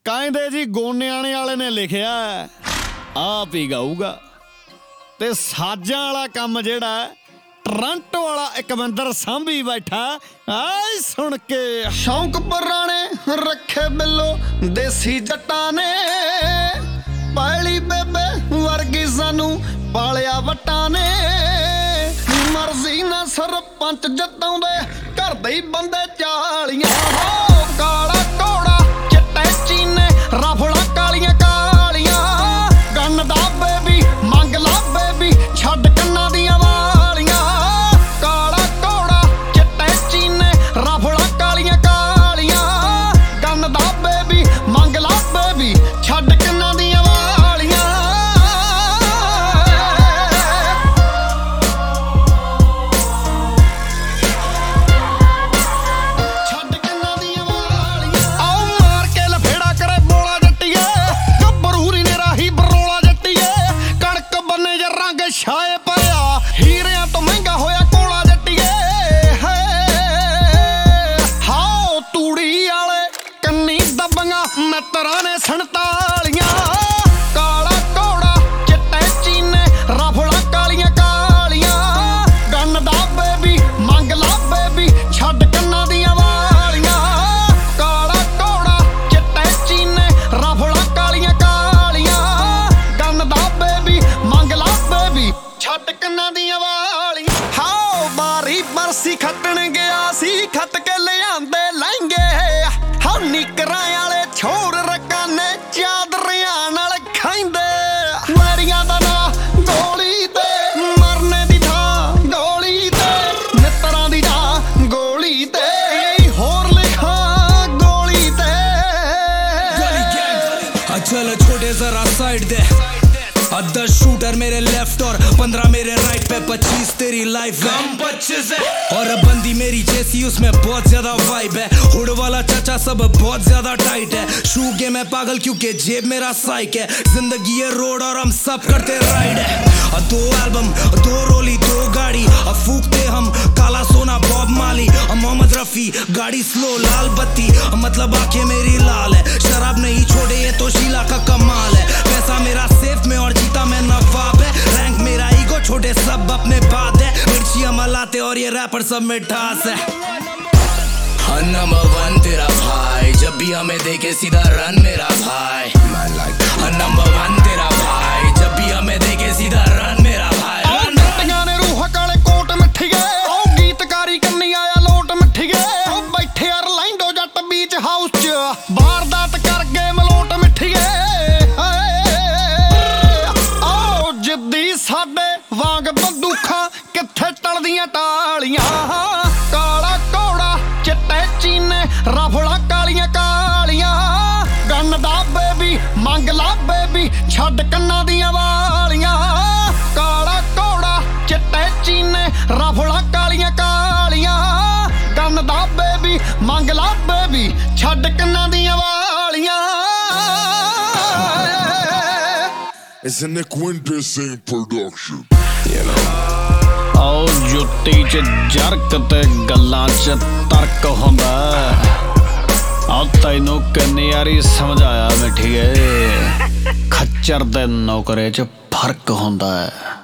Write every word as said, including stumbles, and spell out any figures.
ਕਹਿੰਦੇ ਜੀ ਗੋਨਿਆਣੇ ਵਾਲੇ ਨੇ ਲਿਖਿਆ ਆਪ ਹੀ ਗਾਊਗਾ ਤੇ ਸਾਜਾਂ ਵਾਲਾ ਕੰਮ ਜਿਹੜਾ ਟੋਰਾਂਟੋ ਵਾਲਾ ਇਕਵਿੰਦਰ ਸਾਂਭੀ ਬੈਠਾ ਆਏ ਸੁਣ ਕੇ। ਸ਼ੌਂਕ ਪੁਰਾਣੇ ਰੱਖੇ ਬਿੱਲੋ ਦੇਸੀ ਜੱਟਾਂ ਨੇ, ਪੈਲੀ ਬੇਬੇ ਵਰਗੀ ਸਾਨੂੰ ਪਾਲਿਆ ਵੱਟਾਂ ਨੇ। ਮਰਜ਼ੀ ਨਾ ਸਰਪੰਚ ਜਤਾਉਂਦੇ ਘਰ ਦੇ ਹੀ ਬੰਦੇ ਚਾਲੀਆਂ। ਹੋ ਕਾਲਾ ਘੋੜਾ ਚਿੱਟੇ ਚੀਨੇ ਰਫਲਾਂ ਕਾਲੀਆਂ ਕਾਲੀਆਂ, ਗੰਨ ਦਾ ਬੇਬੀ ਮੰਗ ਲਾ ਬੇਬੀ ਛੱਡ ਕੰਨਾਂ ਦੀਆਂ ਵਾਲੀਆਂ। ਕਾਲਾ ਘੋੜਾ ਚਿੱਟੇ ਚੀਨੇ ਰਫਲਾਂ ਕਾਲੀਆਂ ਕਾਲੀਆਂ, ਗੰਨ ਦਾ ਬੇਬੀ ਮੰਗ ਲਾ ਬੇਬੀ ਛੱਡ ਕੰਨਾਂ ਦੀਆਂ ਵਾਲੀਆਂ। ਛੱਡ ਕੰਨਾਂ ਦੀਆਂ ਵਾਲੀਆਂ। ਆਓ ਮਾਰ ਕੇ ਲਫੇੜਾ ਕਰੇ ਬੋਲਾ ਜੱਟੀਏ, ਗੱਭਰੂਰੀ ਨੇ ਰਾਹੀ ਬਰੋਲਾ ਜੱਟੀਏ। ਕਣਕ ਬੰਨੇ ਜਾਂ ਰੰਗ ਛਾਏ ਪਿਆ, ਹੀਰਿਆਂ ਤੋਂ ਮਹਿੰਗਾ ਹੋਇਆ ਕੋਲਾ ਜੱਟੀਏ। ਹਾਓ ਤੂੜੀ ਵਾਲੇ ਕੰਨੀ ਦੱਬੀਆਂ ਮਿੱਤਰਾਂ ਨੇ ਸੰਤਾਲੀਆਂ। ਕਾਲਾ ਘੋੜਾ ਚਿੱਟੇ ਚੀਨੇ ਰਫਲਾਂ ਕਾਲੀਆਂ ਕਾਲੀਆਂ, ਗੰਨ ਦਾ ਬੇਬੀ ਮੰਗ ਲਾ ਬੇਬੀ ਛੱਡ ਕੰਨਾਂ ਦੀਆਂ ਵਾਲੀਆਂ। ਕਾਲਾ ਘੋੜਾ ਚਿੱਟੇ ਚੀਨੇ ਰਫਲਾਂ ਕਾਲੀਆਂ ਕਾਲੀਆਂ, ਗੰਨ ਦਾ ਬੇਬੀ ਮੰਗ ਲਾ ਬੇਬੀ ਛੱਡ ਕੰਨਾਂ ਦੀਆਂ ਵਾਲੀਆਂ। ਹਾਓ ਬਾਰੀ ਬਰਸੀ ਖੱਟਣ ਗਿਆ ਸੀ, ਖੱਟ ਕੇ ਲਿਆਂਦੇ ਲਹਿੰਗੇ। ਹਾਂ ਨਿਕਰਾਂ ਵਾਲੇ ਛੋਰ ਰਕਾਨੇ ਚਾਦਰਿਆਂ ਨਾਲ ਖਾਂਦੇ। ਵੈਰੀਆਂ ਦਾ ਨਾਂ ਗੋਲੀ ਤੇ ਮਰਨੇ ਦੀ ਥਾਂ ਗੋਲੀ ਤੇ, ਮਿੱਤਰਾਂ ਦੀ ਥਾਂ ਗੋਲੀ ਤੇ, ਹੋਰ ਲਿਖਾਂ ਗੋਲੀ ਤੇ। चल छोटे जरा साइड दे, दस शूटर मेरे लेफ्ट और पंद्रह मेरे राइट पे, पच्चीस तेरी लाइफ है पच्चीस है। और बंदी मेरी जैसी उसमें बहुत ज्यादा वाइब है, हुड वाला चाचा सब बहुत ज्यादा टाइट है। शू के मैं पागल क्योंकि जेब मेरा साइक है, जिंदगी ये रोड और हम सब करते राइड है। दो एल्बम दो रोली दो गाड़ी, फूकते हम काला सोना बॉब माली, मोहम्मद रफी गाड़ी स्लो लाल बत्ती, मतलब आंखें मेरी लाल है। शराब नहीं छोड़े ये तो शीला का कमाल है, पैसा मेरा सेफ में और जीता मैं नवाब है। रैंक मेरा ईगो छोटे सब अपने बात है, मिर्चियां मलाते और ये रैपर सब मिठास है। नंबर वन तेरा भाई, जब भी हमें देखे सीधा रन मेरा भाई। नंबर वन तेरा भाई, जब भी हमें देखे सीधा रन मेरा भाई। ਜੱਟੀਆਂ ਨੇ ਰੂਹ ਕਾਲੇ ਕੋਟ ਮਿੱਠੀਏ, ਉਹ ਗੀਤਕਾਰੀ ਕੰਨੀ ਆਇਆ ਲੋਟ ਮਿੱਠੀਏ। ਉਹ ਬੈਠੇ ਅਰਲੈਂਡੋ ਜੱਟ ਬੀਚ ਹਾਊਸ ਚ, ਵਾਰਦਾਤ ਕਰ ਗਏ ਮਲੋਟ ਮਿੱਠੀਏ। ਆਓ ਜਿੱਦੀ ਸਾਡੇ ਵਾਂਗ ਬੰਦੂਖਾਂ ਕਿੱਥੇ ਟਲਦੀਆਂ ਟਾਲੀਆਂ। ਕਾਲਾ ਘੋੜਾ ਚਿੱਟੇ ਚੀਨੇ ਰਫਲਾਂ ਕਾਲੀਆਂ ਕਾਲੀਆਂ, ਗੰਨ ਦਾ ਬੇਬੀ ਮੰਗ ਲਾ ਬੇਬੀ ਛੱਡ ਕੰਨਾਂ ਦੀਆਂ ਵਾਲੀਆਂ। ਕਾਲਾ ਘੋੜਾ ਚਿੱਟੇ ਚੀਨੇ ਰਫਲਾਂ ਕਾਲੀਆਂ ਕਾਲੀਆਂ, ਗੰਨ ਦਾ ਬੇਬੀ ਮੰਗ ਲਾ ਬੇਬੀ ਛੱਡ ਕੰਨਾਂ ਦੀਆਂ ਵਾਲੀਆਂ। It's a Nick Winter Sing production. ਆਓ ਜੁੱਤੀ ਚ ਜਰਕ ਤੇ ਗੱਲਾਂ ਚ ਤਰਕ ਹੁੰਦਾ। ਆ ਤੈਨੂੰ ਕਿੰਨੀ ਵਾਰੀ ਸਮਝਾਇਆ ਮਿੱਠੀਏ, ਖੱਚਰ ਦੇ ਨੌਕਰੇ ਚ ਫਰਕ ਹੁੰਦਾ ਹੈ।